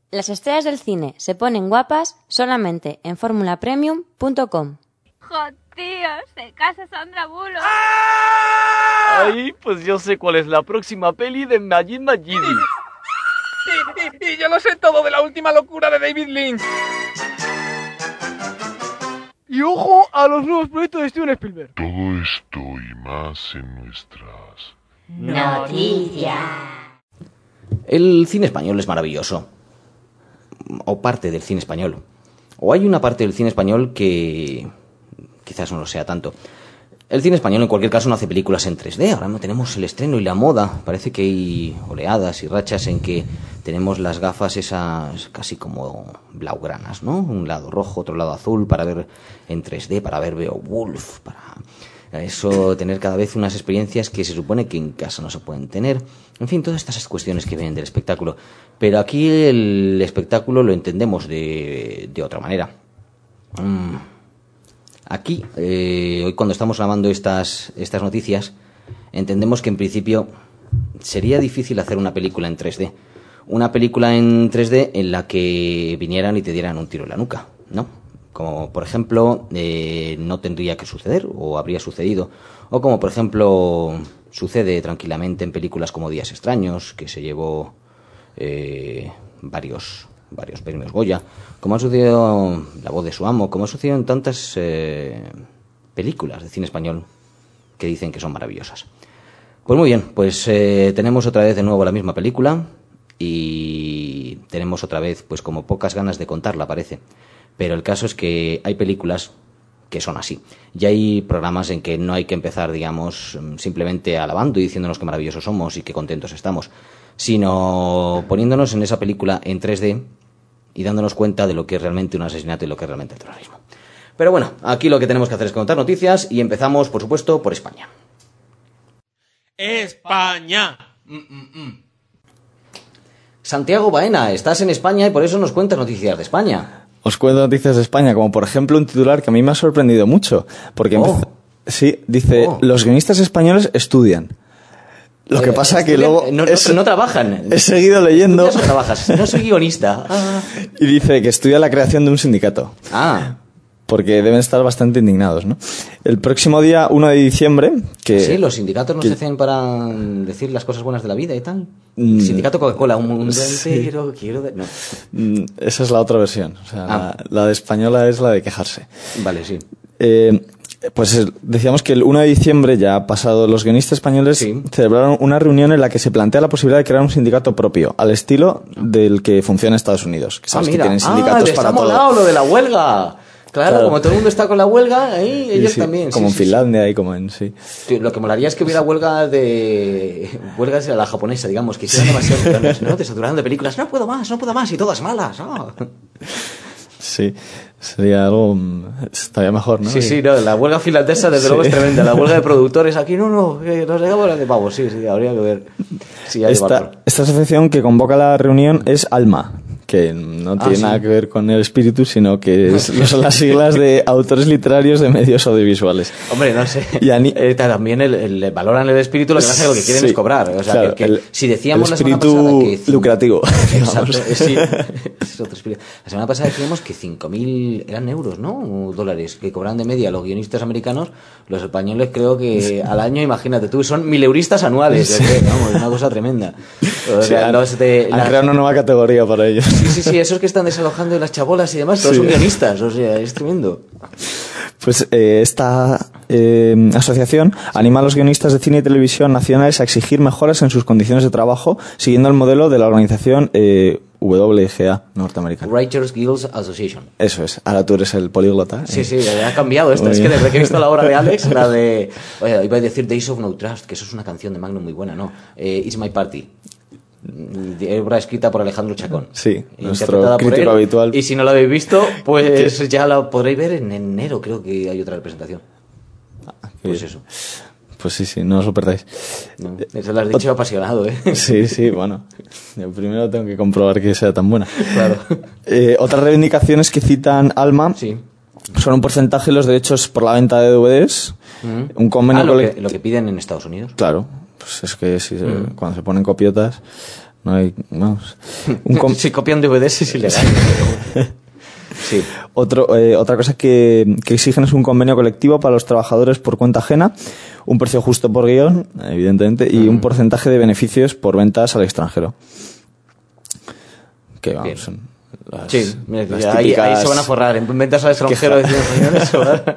Las estrellas del cine se ponen guapas solamente en formulapremium.com. ¡Jo, tío! ¡Se casa Sandra Bullock! Ay, pues yo sé cuál es la próxima peli de Majid Majidi. Y yo lo sé todo de la última locura de David Lynch. Y ojo a los nuevos proyectos de Steven Spielberg. Todo esto y más en nuestras noticias. El cine español es maravilloso. O parte del cine español. O hay una parte del cine español que quizás no lo sea tanto. El cine español en cualquier caso no hace películas en 3D. Ahora no tenemos el estreno y la moda. Parece que hay oleadas y rachas en que tenemos las gafas esas casi como blaugranas, ¿no? Un lado rojo, otro lado azul para ver en 3D, para ver Beowulf, para eso tener cada vez unas experiencias que se supone que en casa no se pueden tener. En fin, todas estas cuestiones que vienen del espectáculo. Pero aquí el espectáculo lo entendemos de otra manera. Aquí, hoy cuando estamos grabando estas noticias, entendemos que en principio sería difícil hacer una película en 3D. Una película en 3D en la que vinieran y te dieran un tiro en la nuca, ¿no? Como por ejemplo, no tendría que suceder, o habría sucedido. O como por ejemplo, sucede tranquilamente en películas como Días Extraños, que se llevó varios premios Goya, como ha sucedido La voz de su amo, como ha sucedido en tantas películas de cine español que dicen que son maravillosas. Pues muy bien, pues tenemos otra vez de nuevo la misma película y tenemos otra vez pues como pocas ganas de contarla, parece. Pero el caso es que hay películas que son así. Y hay programas en que no hay que empezar, digamos, simplemente alabando y diciéndonos qué maravillosos somos y qué contentos estamos, sino poniéndonos en esa película en 3D y dándonos cuenta de lo que es realmente un asesinato y lo que es realmente el terrorismo. Pero bueno, aquí lo que tenemos que hacer es contar noticias y empezamos, por supuesto, por España. ¡España! Santiago Baena, estás en España y por eso nos cuentas noticias de España. Os cuento noticias de España, como por ejemplo un titular que a mí me ha sorprendido mucho, porque sí, dice, los guionistas españoles estudian. Lo que pasa que luego no trabajan. He seguido leyendo. ¿Tú no trabajas? No soy guionista. Y dice que estudia la creación de un sindicato. Porque deben estar bastante indignados, ¿no? El próximo día 1 de diciembre... Sí, los sindicatos no se hacen para decir las cosas buenas de la vida y tal. El sindicato Coca-Cola, un mundo entero, quiero... No. Esa es la otra versión. O sea, la de española es la de quejarse. Vale, sí. Pues decíamos que el 1 de diciembre, ya pasado, los guionistas españoles celebraron una reunión en la que se plantea la posibilidad de crear un sindicato propio, al estilo del que funciona en Estados Unidos. Que sabes que tienen sindicatos para todo. ¡Les ha molado lo de la huelga! Claro, como todo el mundo está con la huelga, ahí ellos también. Como en Finlandia y como en... Sí. Lo que molaría es que hubiera huelgas a la japonesa, digamos, que hicieran demasiado, ¿no? Te saturaron de películas, no puedo más, y todas malas. Oh. Sí, sería algo... estaría mejor, ¿no? Sí, no, la huelga finlandesa desde luego es tremenda. La huelga de productores aquí, nos llegamos de pavos, sí, habría que ver. Sí, esta asociación que convoca la reunión es ALMA, que no tiene nada que ver con el espíritu, sino que son las siglas de autores literarios de medios audiovisuales. Hombre, no sé. También valoran el espíritu, lo que pasa es que lo que quieren es cobrar. O sea, claro, si decíamos el espíritu la semana pasada que lucrativo. Exacto, sí. Es otro espíritu. La semana pasada decíamos que 5.000 eran euros, ¿no? O dólares que cobran de media los guionistas americanos. Los españoles creo que al año, imagínate tú, son 1.000 euristas anuales. Sí. Vamos, es una cosa tremenda. O sea, han creado una nueva categoría para ellos. Sí, esos que están desalojando en las chabolas y demás, todos son guionistas, o sea, es tremendo. Pues esta asociación anima a los guionistas de cine y televisión nacionales a exigir mejoras en sus condiciones de trabajo, siguiendo el modelo de la organización WGA norteamericana. Writers Guild Association. Eso es, ahora tú eres el políglota. Sí, ha cambiado esto. Es que desde que he visto la obra de Alex, la de... Oye, iba a decir Days of No Trust, que eso es una canción de Magnum muy buena, ¿no? It's My Party. Obra escrita por Alejandro Chacón. Sí, nuestro crítico habitual. Y si no la habéis visto, pues ya la podréis ver en enero, creo que hay otra representación. Pues eso. Pues sí, no os lo perdáis. No, eso lo has dicho apasionado, ¿eh? Sí, bueno. Yo primero tengo que comprobar que sea tan buena. Claro. Otras reivindicaciones que citan Alma son un porcentaje de los derechos por la venta de DVDs, un convenio lo que piden en Estados Unidos. Claro. Pues es que cuando se ponen copiotas No hay, vamos. Si copian DVDs es ilegal. Sí. Otra cosa que exigen es un convenio colectivo para los trabajadores por cuenta ajena, un precio justo por guión, evidentemente, y un porcentaje de beneficios por ventas al extranjero. Que vamos, son las, sí, las ahí típicas... se van a forrar. En ventas al extranjero de señores,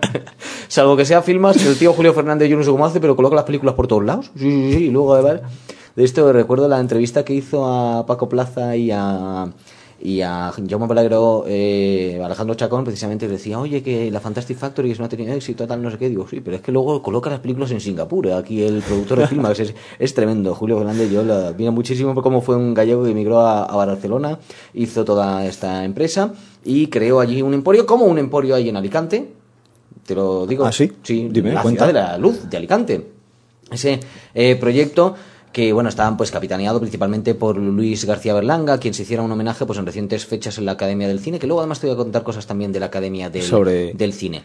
salvo que sea Filmas, que el tío Julio Fernández yo no sé cómo hace, pero coloca las películas por todos lados. Sí, y luego de esto recuerdo la entrevista que hizo a Paco Plaza y a Jaume Pelagro, Alejandro Chacón, precisamente decía, oye, que la Fantastic Factory no ha tenido éxito, tal, no sé qué. Digo, sí, pero es que luego coloca las películas en Singapur. Aquí el productor de Filmax es tremendo. Julio Fernández, yo lo admiro muchísimo por cómo fue un gallego que emigró a Barcelona, hizo toda esta empresa y creó allí un emporio, como un emporio ahí en Alicante. Te lo digo. ¿Ah, sí? Sí, dime, la cuenta. Ciudad de la Luz de Alicante. Ese proyecto que bueno, estaban pues capitaneado principalmente por Luis García Berlanga, quien se hiciera un homenaje pues en recientes fechas en la Academia del Cine, que luego además te voy a contar cosas también de la Academia del Cine.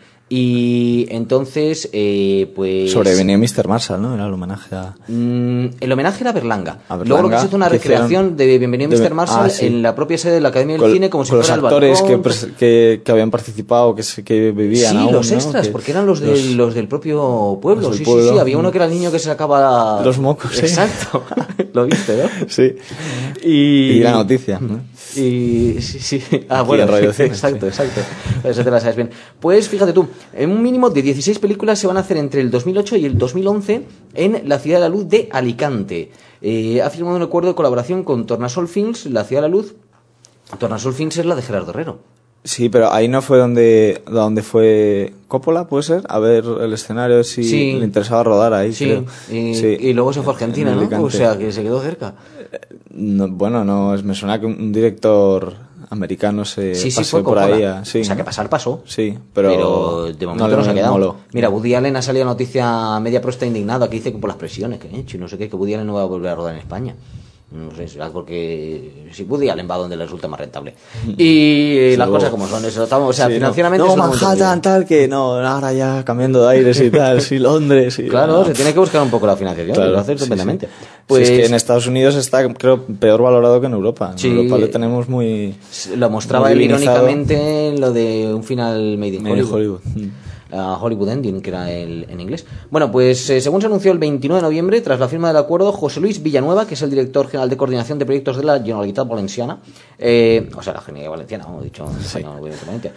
Y entonces, pues... Sobrevenía Mr. Marshall, ¿no? Era el homenaje a... el homenaje era Berlanga. Berlanga. Luego lo que se hizo una recreación de Bienvenido Mr. Marshall sí. en la propia sede de la Academia del Cine, como si fuera el balcón. Con los actores balcón, que habían participado, que vivían sí, aún, los ¿no? extras, que porque eran los del propio pueblo. Los del Sí, pueblo. sí, había uno que era el niño que se sacaba... los mocos, sí. Exacto. Lo viste, ¿no? Sí. Y la noticia, ¿no? Y sí. Ah, Aquí bueno, en Radio Cine, exacto. Eso te la sabes bien. Pues fíjate tú, en un mínimo de 16 películas se van a hacer entre el 2008 y el 2011 en la Ciudad de la Luz de Alicante. Ha firmado un acuerdo de colaboración con Tornasol Films, la Ciudad de la Luz. Tornasol Films es la de Gerardo Herrero. Sí, pero ahí no fue donde fue Coppola, ¿puede ser? A ver el escenario, si Sí. le interesaba rodar ahí, Sí, creo. y luego se fue a Argentina, En ¿no? Alicante. O sea, que se quedó cerca. No, bueno, no, me suena que un director americano se Sí, pasó fue por Coppola. ahí. Sí. O sea, que pasar pasó. Sí, pero de momento no se ha quedado. moló. Mira, Woody Allen ha salido noticia media pro está indignado, que dice que por las presiones que he hecho y no sé qué, que Woody Allen no va a volver a rodar en España. No sé, será porque si Woody Allen va donde le resulta más rentable. Y las cosas como son, eso estamos, o sea, Sí, financieramente no, es un momento Manhattan, tal, que no, ahora ya cambiando de aires y tal, sí, Londres. Y, claro, no. se tiene que buscar un poco la financiación, Claro, lo hace sí, estupendamente. sí. Pues Sí, es que en Estados Unidos está, creo, peor valorado que en Europa. En Sí. Europa le tenemos muy... lo mostraba muy él divinizado. irónicamente en lo de un final Made in Made in Hollywood. Hollywood. Hollywood Ending, que era en inglés. Bueno, pues según se anunció el 29 de noviembre, tras la firma del acuerdo, José Luis Villanueva, que es el director general de coordinación de proyectos de la Generalitat Valenciana, o sea, la Generalitat Valenciana, como he dicho en español, evidentemente,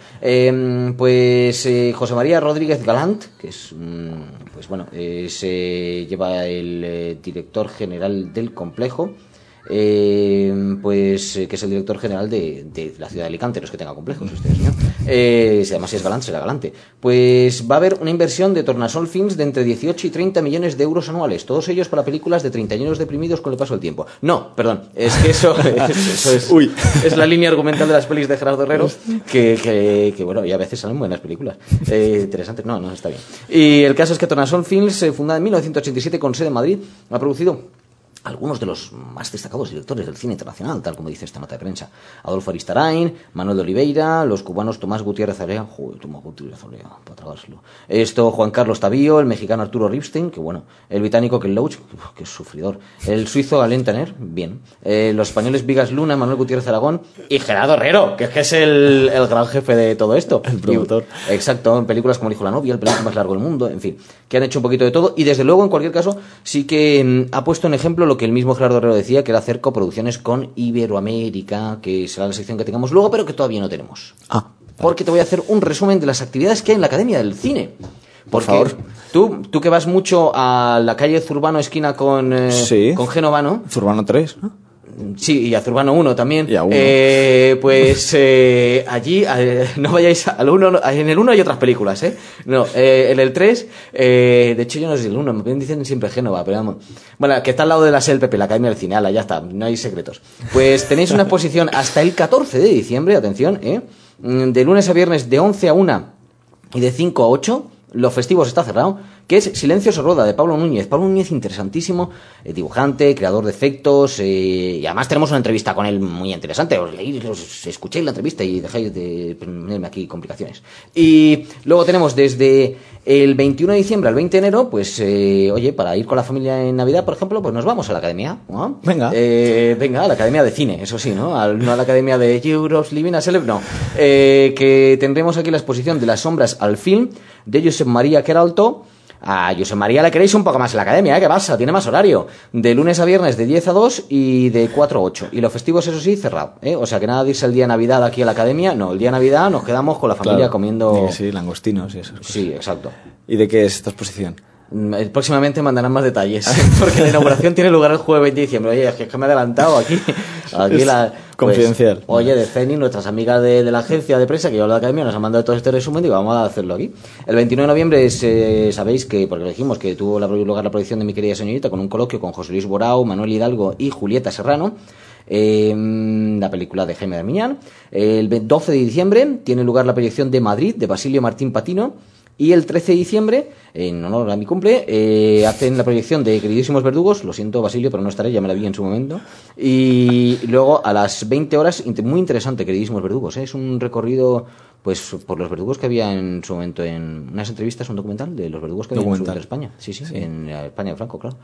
pues José María Rodríguez Galant, que es, pues bueno, lleva el director general del complejo, pues que es el director general de la ciudad de Alicante, no es que tenga complejos este señor, si además es galante, será galante. Pues va a haber una inversión de Tornasol Films de entre 18 y 30 millones de euros anuales, todos ellos para películas de treintañeros deprimidos con el paso del tiempo. No, perdón, es que eso es, Uy. es la línea argumental de las pelis de Gerardo Herrero, que bueno, y a veces salen buenas películas interesantes, no, está bien. Y el caso es que Tornasol Films, fundada en 1987 con sede en Madrid, ha producido algunos de los más destacados directores del cine internacional, tal como dice esta nota de prensa. Adolfo Aristarain, Manuel de Oliveira, los cubanos Tomás Gutiérrez Area, Tomás Gutiérrez Area, para tragárselo. Juan Carlos Tavío, el mexicano Arturo Ripstein, que bueno, el británico Ken Loach, que es sufridor, el suizo Alain Tanner, bien, los españoles Vigas Luna, Manuel Gutiérrez Aragón y Gerardo Herrero, que es el gran jefe de todo esto. El promotor. Exacto, en películas como El hijo de la novia, El película más largo del mundo, en fin, que han hecho un poquito de todo y desde luego, en cualquier caso, sí que ha puesto en ejemplo lo que el mismo Gerardo Herrero decía, que era hacer coproducciones con Iberoamérica, que será la sección que tengamos luego, pero que todavía no tenemos. Porque te voy a hacer un resumen de las actividades que hay en la Academia del Cine. Por favor. Tú que vas mucho a la calle Zurbano esquina con Génova, ¿no? Zurbano 3, ¿no? Sí, y a Zurbano 1 también. Y a 1. Pues allí no vayáis al 1, en el 1 hay otras películas, No, en el 3, de hecho yo no sé si el 1, me dicen siempre Génova, pero vamos. Bueno, que está al lado de la SELPP, la Academia del Cine, ala, ya está, no hay secretos. Pues tenéis una exposición hasta el 14 de diciembre, atención, de lunes a viernes de 11 a 1 y de 5 a 8, los festivos está cerrado, que es Silencio se roda, de Pablo Núñez. Pablo Núñez, interesantísimo, dibujante, creador de efectos, y además tenemos una entrevista con él muy interesante. Escuchéis la entrevista y dejáis de ponerme aquí complicaciones. Y luego tenemos desde el 21 de diciembre al 20 de enero, pues, oye, para ir con la familia en Navidad, por ejemplo, pues nos vamos a la academia, ¿no? Venga. Venga, a la academia de cine, eso sí, ¿no? No a la academia de Europe's Living a Celeb, no. Que tendremos aquí la exposición de las sombras al film de Josep María Queraltó. A Josep María le queréis un poco más en la academia, ¿eh? ¿Qué pasa? Tiene más horario. De lunes a viernes de 10 a 2 y de 4 a 8. Y los festivos, eso sí, cerrado, ¿eh? O sea, que nada de irse el día de Navidad aquí a la academia. No, el día de Navidad nos quedamos con la familia comiendo... Sí, langostinos y esas cosas. Sí, exacto. ¿Y de qué es esta exposición? Próximamente mandarán más detalles, porque la inauguración tiene lugar el jueves 20 de diciembre. Oye, es que me he adelantado aquí la... Confidencial. Pues, oye, de CENI, nuestras amigas de la agencia de prensa que lleva la academia, nos han mandado todo este resumen y vamos a hacerlo aquí. El 29 de noviembre sabéis que, porque lo dijimos, que tuvo lugar la proyección de Mi querida señorita con un coloquio con José Luis Borao, Manuel Hidalgo y Julieta Serrano. La película de Jaime Darmiñán. El 12 de diciembre tiene lugar la proyección de Madrid de Basilio Martín Patino. Y el 13 de diciembre, en honor a mi cumple, hacen la proyección de Queridísimos Verdugos. Lo siento, Basilio, pero no estaré, ya me la vi en su momento. Y luego a las 20 horas, muy interesante, Queridísimos Verdugos. Es un recorrido, pues, por los verdugos que había en su momento en unas entrevistas, un documental de los verdugos que había en su momento en España. Sí, en España de Franco, claro.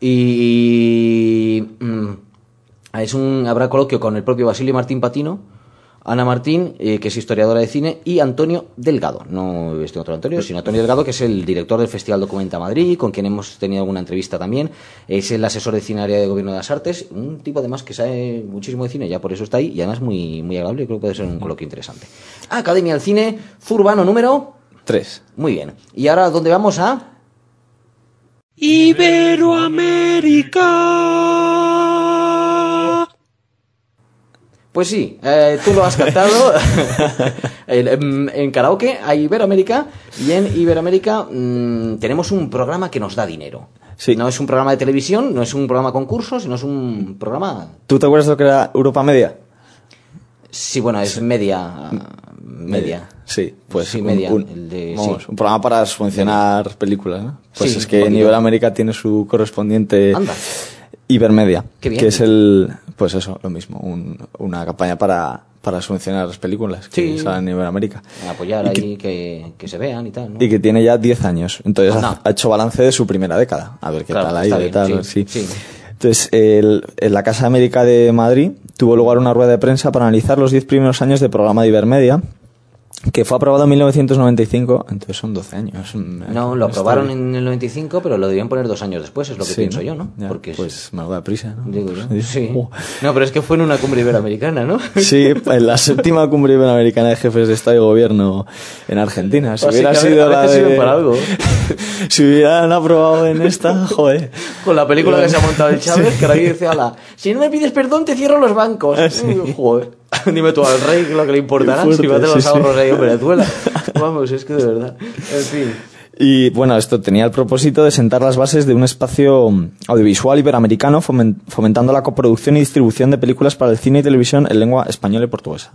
Habrá coloquio con el propio Basilio Martín Patino, Ana Martín, que es historiadora de cine, y Antonio Delgado. No este otro Antonio, sino Antonio Delgado, que es el director del Festival Documenta Madrid, con quien hemos tenido alguna entrevista también. Es el asesor de cine área de Gobierno de las Artes, un tipo además que sabe muchísimo de cine, ya por eso está ahí, y además muy, muy agradable, y creo que puede ser un coloquio interesante. Academia del Cine, Zurbano número 3. Muy bien. Y ahora, ¿dónde vamos a...? Iberoamérica. Pues sí, tú lo has captado. En karaoke a Iberoamérica, y en Iberoamérica tenemos un programa que nos da dinero. Sí. No es un programa de televisión, no es un programa concurso, sino es un programa... ¿Tú te acuerdas de lo que era Europa Media? Sí, bueno, es media. Sí, pues sí, media. Un programa para subvencionar películas, ¿no? Pues sí, es que en Iberoamérica tiene su correspondiente... Anda. Ibermedia, Qué bien. Que es pues eso, lo mismo, una campaña para subvencionar las películas que salen en Iberoamérica. Apoyar ahí que se vean y tal, ¿no? Y que tiene ya 10 años, entonces ha hecho balance de su primera década, a ver qué tal ahí, bien, tal, sí. Entonces, en la Casa de América de Madrid tuvo lugar una rueda de prensa para analizar los 10 primeros años de programa de Ibermedia, que fue aprobado en 1995, entonces son 12 años. No, lo aprobaron en el 95, pero lo debían poner 2 años después, es lo que pienso yo, ¿no? Ya, porque pues me lo da prisa, ¿no? Digo yo, sí. No, pero es que fue en una cumbre iberoamericana, ¿no? Sí, en la 7ª cumbre iberoamericana de jefes de Estado y Gobierno en Argentina. Si hubiera sido la de... para algo. Si hubieran aprobado en esta, joder. Con la película que se ha montado el Chávez, que ahora aquí dice, ala, si no me pides perdón te cierro los bancos. Joder. Dime tú al rey lo que le importará si va a tener los ahorros ahí en Venezuela. Vamos, es que de verdad. En fin. Y bueno, esto tenía el propósito de sentar las bases de un espacio audiovisual iberoamericano fomentando la coproducción y distribución de películas para el cine y televisión en lengua española y portuguesa.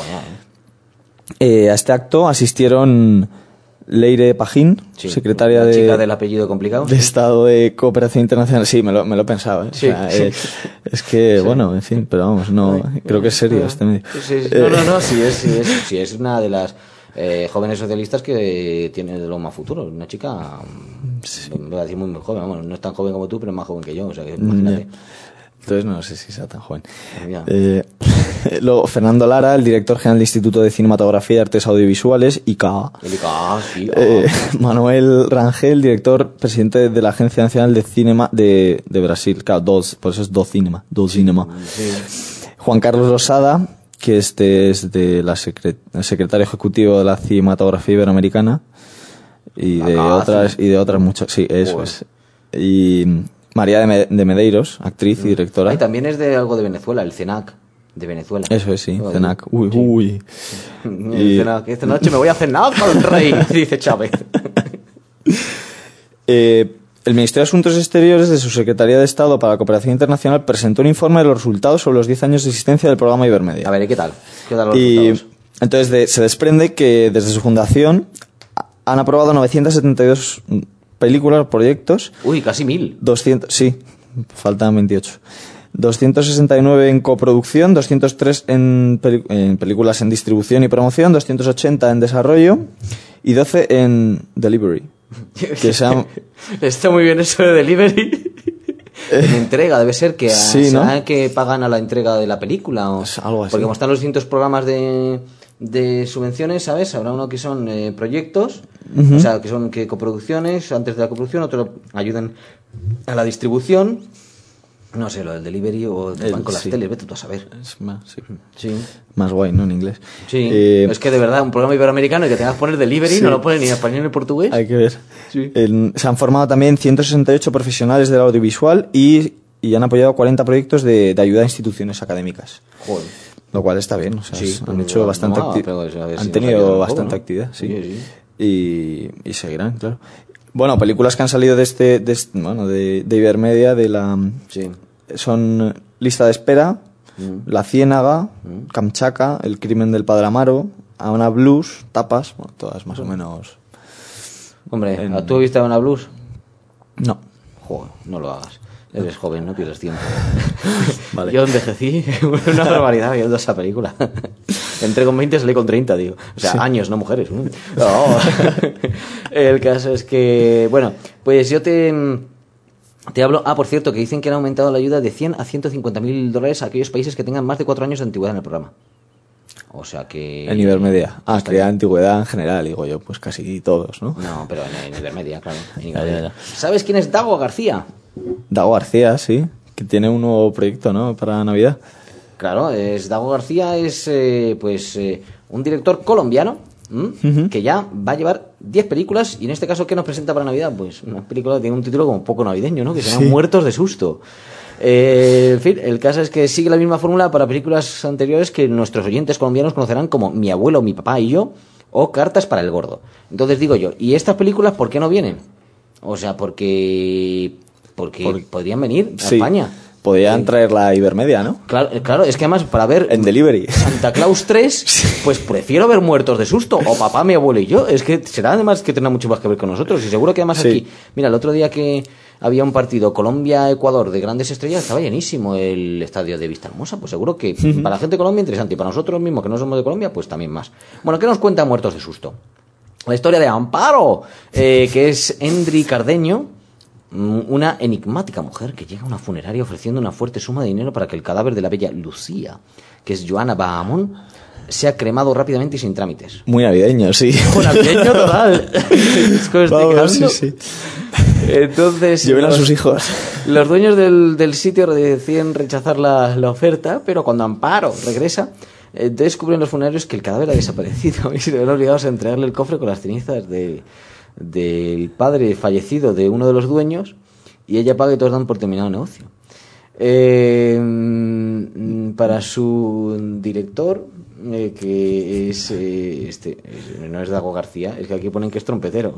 A este acto asistieron Leire Pajín, secretaria la chica del apellido complicado. de Estado de Cooperación Internacional. Sí, me lo he pensado, ¿eh? Sí. O sea, es que, bueno, en fin, pero vamos, no, creo que es serio este medio. No, sí es una de las jóvenes socialistas que tiene de lo más futuro. Una chica, voy a decir muy joven, vamos, no es tan joven como tú, pero es más joven que yo, o sea que imagínate. Entonces no sé si sea tan joven. Luego, Fernando Lara, el director general del Instituto de Cinematografía y Artes Audiovisuales, ICA. Sí. Manuel Rangel, director presidente de la Agencia Nacional de Cinema de Brasil. Claro, por eso es Do Cinema. Sí. Juan Carlos Losada, que es de la secretario ejecutivo de la Cinematografía Iberoamericana. Y de otras muchas. Sí, eso es. Y María de Medeiros, actriz y directora. Y también es de algo de Venezuela, el CENAC de Venezuela. Eso es, sí, CENAC. Uy. El CENAC. Esta noche me voy a cenar con el rey, dice Chávez. El Ministerio de Asuntos Exteriores de su Secretaría de Estado para la Cooperación Internacional presentó un informe de los resultados sobre los 10 años de existencia del programa Ibermedia. A ver, ¿qué tal? ¿Qué tal los resultados? Entonces se desprende que desde su fundación han aprobado 972 películas, proyectos. Uy, casi 1000. 200, sí, faltan 28. 269 en coproducción, 203 en películas en distribución y promoción, 280 en desarrollo y 12 en delivery. Que Está muy bien eso de delivery. En entrega, debe ser que, sí, ¿no? que pagan a la entrega de la película. O, algo así. Porque como están los distintos programas de subvenciones, ¿sabes? Habrá uno que son proyectos, o sea, que son coproducciones, antes de la coproducción, otro ayudan a la distribución. No sé, lo del delivery o van con las teles, vete tú a saber. Es más, sí. Más guay, ¿no? En inglés. Sí, es que de verdad, un programa iberoamericano y que tengas que poner delivery, no lo ponen ni en español ni en portugués. Hay que ver. Sí. Se han formado también 168 profesionales del audiovisual y han apoyado 40 proyectos de ayuda a instituciones académicas. Joder. Lo cual está bien, o sea, sí, han hecho bastante han tenido bastante actividad, sí. Y seguirán, claro. Bueno, películas que han salido de Ibermedia, son Lista de Espera, La Ciénaga, Kamchatka, El crimen del Padre Amaro, Havana Blues, Tapas, bueno, todas más o menos. Hombre, ¿tú viste Havana Blues? No. Joder, no lo hagas. Eres joven, no pierdes tiempo. Vale. Yo envejecí, una barbaridad viendo esa película. Entré con 20, salí con 30, digo. O sea, años, no mujeres. No. El caso es que, bueno, pues yo te hablo... por cierto, que dicen que han aumentado la ayuda de 100 a $150.000 a aquellos países que tengan más de 4 años de antigüedad en el programa. O sea que... En Ibermedia. Que de antigüedad en general, digo yo, pues casi todos, ¿no? No, pero en Ibermedia, claro. Ya. ¿Sabes quién es Dago García? Dago García, sí, que tiene un nuevo proyecto, ¿no? Para Navidad. Claro, Dago García es un director colombiano que ya va a llevar 10 películas y en este caso, ¿qué nos presenta para Navidad? Pues una película que tiene un título como poco navideño, ¿no? Que se llama Muertos de susto. En fin, el caso es que sigue la misma fórmula para películas anteriores que nuestros oyentes colombianos conocerán como Mi abuelo, mi papá y yo o Cartas para el gordo. Entonces digo yo, ¿y estas películas por qué no vienen? O sea, porque podrían venir a España. Podrían traerla a Ibermedia, ¿no? Claro, es que además para ver en delivery Santa Claus 3, pues prefiero ver Muertos de susto o Papá, mi abuelo y yo. Es que será además que tendrá mucho más que ver con nosotros y seguro que además aquí, mira, el otro día que había un partido Colombia-Ecuador de grandes estrellas, estaba llenísimo el estadio de Vistahermosa, pues seguro que para la gente de Colombia interesante y para nosotros mismos que no somos de Colombia, pues también más. Bueno, ¿qué nos cuenta Muertos de susto? La historia de Amparo, que es Endri Cardeño, una enigmática mujer que llega a una funeraria ofreciendo una fuerte suma de dinero para que el cadáver de la bella Lucía, que es Joana Bahamón, sea cremado rápidamente y sin trámites. Muy navideño, sí. Navideño total. Es como estoy quedando. Sí. Entonces, lleven a sus hijos. Los dueños del sitio deciden rechazar la oferta, pero cuando Amparo regresa, descubren los funerarios que el cadáver ha desaparecido y se ven obligados a entregarle el cofre con las cenizas del padre fallecido de uno de los dueños y ella paga y todos dan por terminado el negocio. Para su director, que es no es Dago García, es que aquí ponen que es trompetero.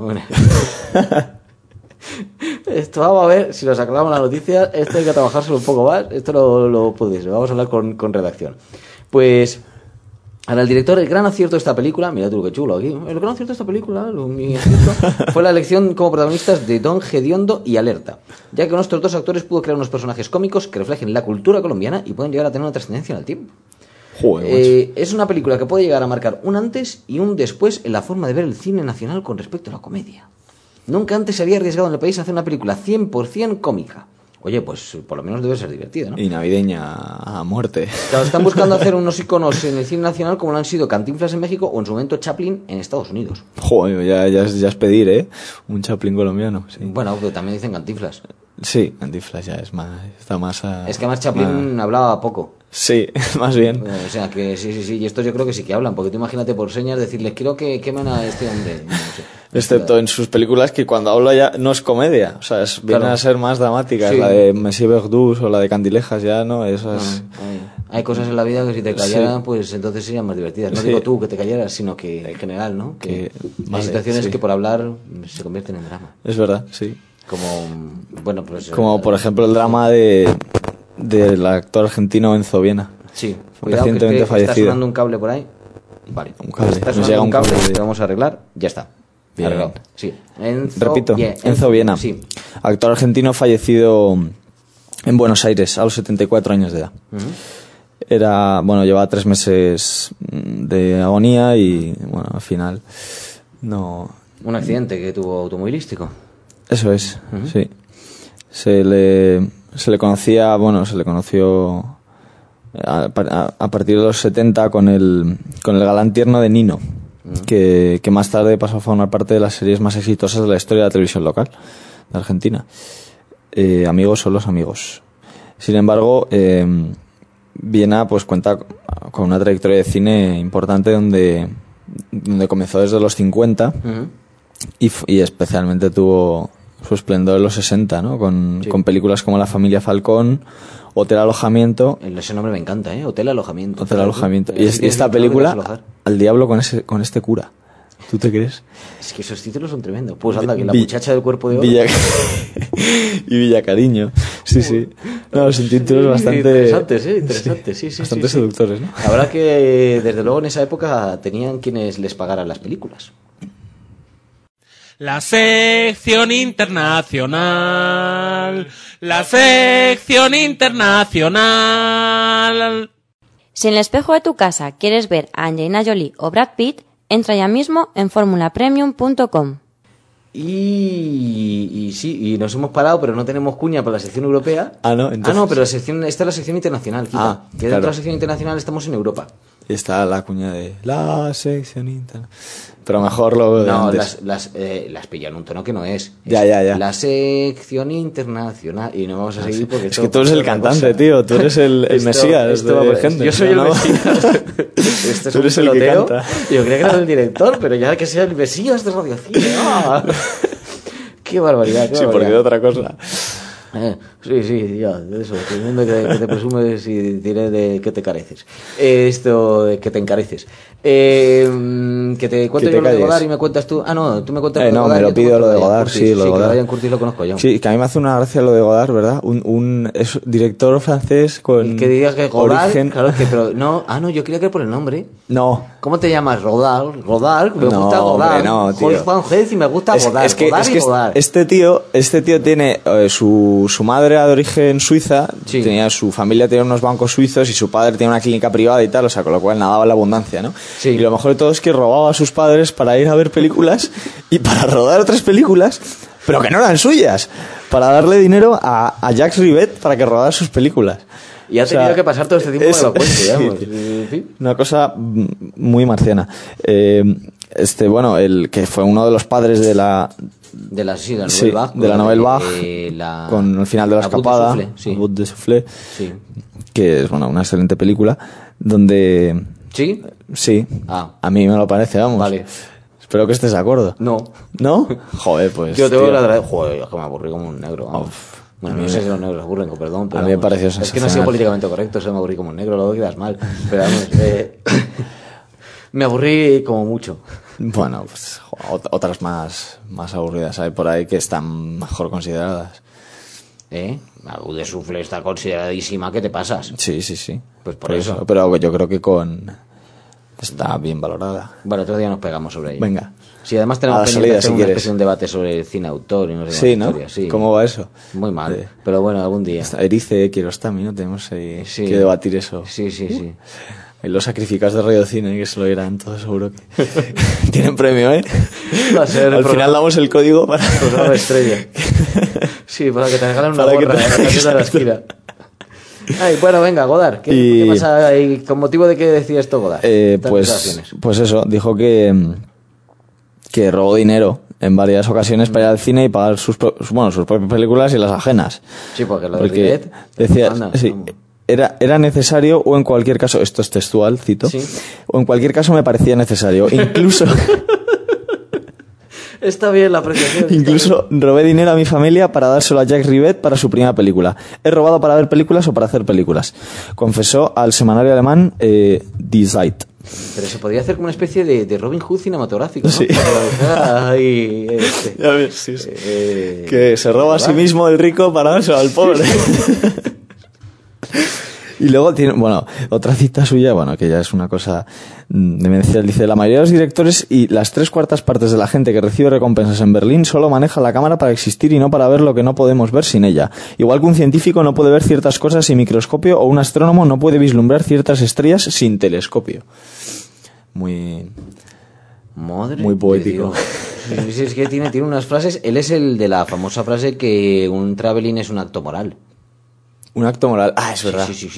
Esto vamos a ver si lo sacamos la noticia. Esto hay que trabajárselo un poco más. Esto lo podéis. Vamos a hablar con redacción. Pues ahora el director, el gran acierto de esta película, mira tú qué chulo aquí, el gran acierto de esta película, mi acierto, fue la elección como protagonistas de Don Gediondo y Alerta, ya que con estos dos actores pudo crear unos personajes cómicos que reflejen la cultura colombiana y pueden llegar a tener una trascendencia en el tiempo. Joder, es una película que puede llegar a marcar un antes y un después en la forma de ver el cine nacional con respecto a la comedia. Nunca antes se había arriesgado en el país a hacer una película 100% cómica. Oye, pues por lo menos debe ser divertida, ¿no? Y navideña a muerte. Claro, están buscando hacer unos iconos en el cine nacional como lo han sido Cantinflas en México o en su momento Chaplin en Estados Unidos. Joder, ya es pedir, ¿eh? Un Chaplin colombiano, sí. Bueno, pero también dicen Cantinflas. Sí, Cantinflas ya es más... Está más Es que además Chaplin hablaba poco. Sí, más bien. O sea, que sí. Y estos yo creo que sí que hablan, porque tú imagínate por señas decirles, quiero que quemen a este hombre. No sé. Excepto en sus películas que cuando habla ya no es comedia, o sea, viene a ser más dramática. Sí. La de Monsieur Verdus o la de Candilejas ya, ¿no? Esas... Hay cosas en la vida que si te callaran, pues entonces serían más divertidas. No digo tú que te callaras, sino que en general, ¿no? Que hay situaciones que por hablar se convierten en drama. Es verdad, sí. Como por ejemplo el drama del actor argentino Enzo Viena. Sí, cuidado recientemente que fallecido. Está sonando un cable por ahí. Vale, un cable. Está sonando un cable que vamos a arreglar. Ya está. Bien. Arreglado. Sí. Enzo Viena. Sí. Actor argentino fallecido en Buenos Aires a los 74 años de edad. Llevaba 3 meses de agonía y, bueno, al final no... Un accidente que tuvo automovilístico. Eso es, sí. Se le conoció a partir de los 70 con el galán tierno de Nino, que más tarde pasó a formar parte de las series más exitosas de la historia de la televisión local de Argentina. Amigos son los amigos. Sin embargo, Viena pues cuenta con una trayectoria de cine importante donde comenzó desde los 50 y especialmente tuvo su esplendor en los 60, ¿no? Con películas como La familia Falcón, Hotel Alojamiento. Ese nombre me encanta, ¿eh? Hotel Alojamiento. Hotel Alojamiento. Y esta película, Al diablo con este cura. ¿Tú te crees? Es que esos títulos son tremendos. Pues anda, que la muchacha del cuerpo de oro. Y Villacariño. Sí. No, son títulos bastante... Interesantes, sí. Bastante seductores, ¿no? La verdad que, desde luego, en esa época tenían quienes les pagaran las películas. La sección internacional. La sección internacional. Si en el espejo de tu casa quieres ver a Angelina Jolie o Brad Pitt, entra ya mismo en formulapremium.com. Y nos hemos parado, pero no tenemos cuña para la sección europea. Pero esta es la sección internacional. Dentro de la sección internacional estamos en Europa. Y está la cuña de la sección internacional. Pero mejor lo de antes. Las pillan un tono que no es. Ya. La sección internacional. Y no vamos a seguir porque... Es que tú eres el cantante, tío. Tú eres el Mesías de gente. Yo soy el Mesías. Tú eres el que canta. Yo creía que era el director, pero ya que sea el Mesías de Radio Cine. ¡Qué barbaridad! Sí, porque de otra cosa. Sí, ya, de eso, teniendo que te presumes y diré de que te careces. Esto de que te encareces. Que te cuento yo lo de Godard y me cuentas tú. Tú me cuentas lo de Godard. Me lo pido lo de Godard, sí, lo de Godard. Que Ryan Curtis lo conozco yo. Sí, que a mí me hace una gracia lo de Godard, ¿verdad? Es director francés con. Que digas que Godard, origen... claro, pero no. Yo creía que por el nombre. No. ¿Cómo te llamas? Godard, me gusta Godard. No, tío. Jorge Juan Gez y me gusta Godard. Es que Godard. este tío tiene su madre era de origen suiza, su familia tenía unos bancos suizos y su padre tenía una clínica privada y tal, o sea, con lo cual nadaba la abundancia, ¿no? Sí. Y lo mejor de todo es que robaba a sus padres para ir a ver películas y para rodar otras películas, pero que no eran suyas, para darle dinero a Jacques Rivette para que rodara sus películas. Y ha tenido que pasar todo este tiempo que lo cuente, digamos. Sí. Una cosa muy marciana. El que fue uno de los padres de la Nouvelle Vague, de la Nouvelle Vague, con el final de la escapada, Bout de Soufflé, que es una excelente película, donde... ¿Sí? Sí, a mí me lo parece, vamos. Vale. Espero que estés de acuerdo. ¿No? Joder, pues... Yo tengo la... Joder, es que me aburrí como un negro, vamos. Bueno, no sé si los negros aburren, perdón, pero... A mí me pareció sensacional. Es que no ha sido políticamente correcto, me aburrí como un negro, luego quedas mal. Pero vamos, me aburrí como mucho. Bueno, pues otras más aburridas hay por ahí que están mejor consideradas. La Bout de Soufflé está consideradísima, ¿qué te pasas? Sí. Pues por eso. Pero yo creo que está bien valorada. Bueno, otro día nos pegamos sobre ello. Venga. Sí, además tenemos pendiente hacer una especie de un debate sobre el cine autor y no sé qué historia. Sí, ¿Cómo va eso? Muy mal, pero bueno, algún día. Erice, Kiarostami, ¿no? Tenemos que debatir eso. Sí. Y los sacrificados de Radio Cine, que se lo irán todos, seguro que tienen premio, ¿eh? Va a ser al final damos el código para... Programa estrella. Sí, para que te regalen una gorra en la caseta de la esquina. Bueno, venga, Godard. ¿Qué pasa? ¿Y con motivo de qué decía esto Godard? Pues eso, dijo que robó dinero en varias ocasiones para ir al cine y pagar sus propias películas y las ajenas. Sí, porque lo de Rivette... Decía, era necesario, o en cualquier caso, esto es textual, cito, o en cualquier caso me parecía necesario, incluso... Está bien la apreciación. Incluso robé dinero a mi familia para dárselo a Jacques Rivette para su primera película. He robado para ver películas o para hacer películas, confesó al semanario alemán Die Zeit. Pero se podría hacer como una especie de Robin Hood cinematográfico, ¿no? Sí. Ya ves, sí. Que se roba a sí mismo el rico para dárselo al pobre. Y luego tiene, bueno, otra cita suya, bueno, que ya es una cosa demencial. Dice, la mayoría de los directores y las 3/4 partes de la gente que recibe recompensas en Berlín solo maneja la cámara para existir y no para ver lo que no podemos ver sin ella. Igual que un científico no puede ver ciertas cosas sin microscopio o un astrónomo no puede vislumbrar ciertas estrellas sin telescopio. Muy poético. Sí, es que tiene unas frases. Él es el de la famosa frase que un traveling es un acto moral. Un acto moral. Ah, es verdad. Sí.